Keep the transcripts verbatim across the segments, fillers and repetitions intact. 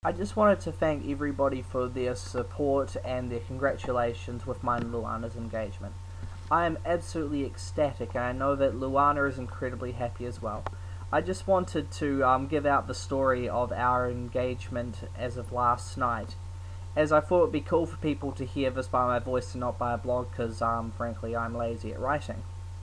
I just wanted to thank everybody for their support and their congratulations with mine and Luana's engagement. I am absolutely ecstatic, and I know that Luana is incredibly happy as well. I just wanted to um, give out the story of our engagement as of last night, as I thought it would be cool for people to hear this by my voice and not by a blog, because um, frankly I'm lazy at writing.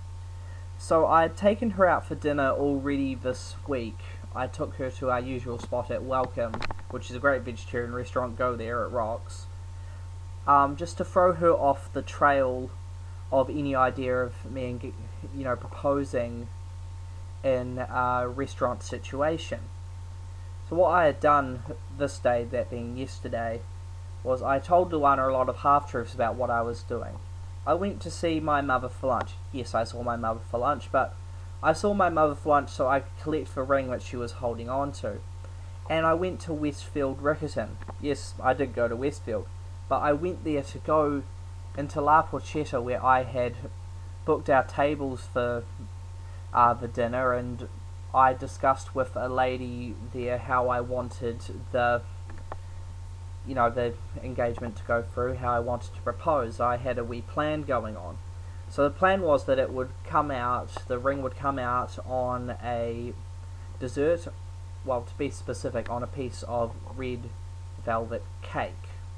So I had taken her out for dinner already this week. I took her to our usual spot at Welcome, which is a great vegetarian restaurant. Go there, it rocks. Um, just to throw her off the trail of any idea of me, you know, proposing in a restaurant situation. So what I had done this day, that being yesterday, was I told Luana a lot of half-truths about what I was doing. I went to see my mother for lunch. Yes, I saw my mother for lunch, but I saw my mother for lunch so I could collect the ring that she was holding on to. And I went to Westfield Riccarton. Yes, I did go to Westfield, but I went there to go into La Porchetta, where I had booked our tables for uh, the dinner, and I discussed with a lady there how I wanted the you know, the engagement to go through, how I wanted to propose. I had a wee plan going on. So the plan was that it would come out, the ring would come out on a dessert, well, to be specific, on a piece of red velvet cake.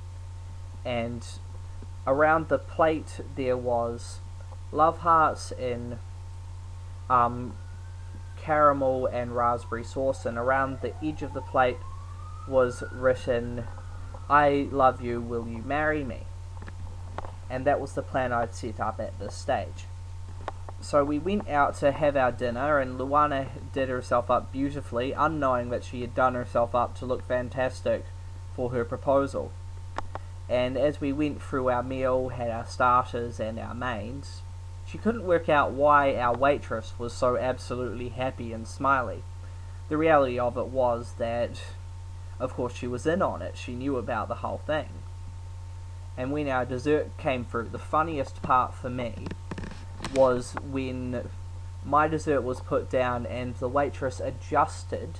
And around the plate there was love hearts in um, caramel and raspberry sauce, and around the edge of the plate was written, "I love you, will you marry me?" And that was the plan I'd set up at this stage. So we went out to have our dinner, and Luana did herself up beautifully, unknowing that she had done herself up to look fantastic for her proposal. And as we went through our meal, had our starters and our mains, she couldn't work out why our waitress was so absolutely happy and smiley. The reality of it was that, of course, she was in on it. She knew about the whole thing. And when our dessert came through, the funniest part for me was when my dessert was put down and the waitress adjusted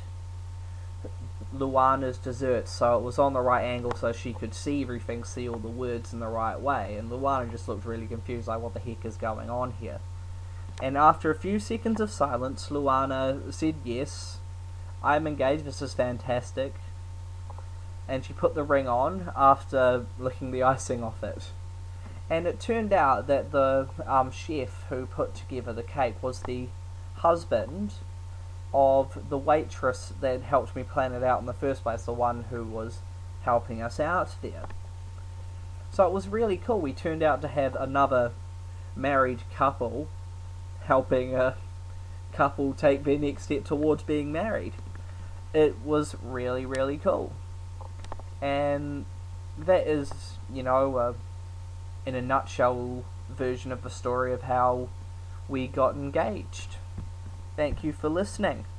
Luana's dessert so it was on the right angle so she could see everything, see all the words in the right way. And Luana just looked really confused, like, what the heck is going on here? And after a few seconds of silence, Luana said, "Yes, I'm engaged, this is fantastic." And she put the ring on after licking the icing off it. And it turned out that the um, chef who put together the cake was the husband of the waitress that helped me plan it out in the first place, the one who was helping us out there. So it was really cool. We turned out to have another married couple helping a couple take their next step towards being married. It was really, really cool. And that is, you know, uh, in a nutshell version of the story of how we got engaged. Thank you for listening.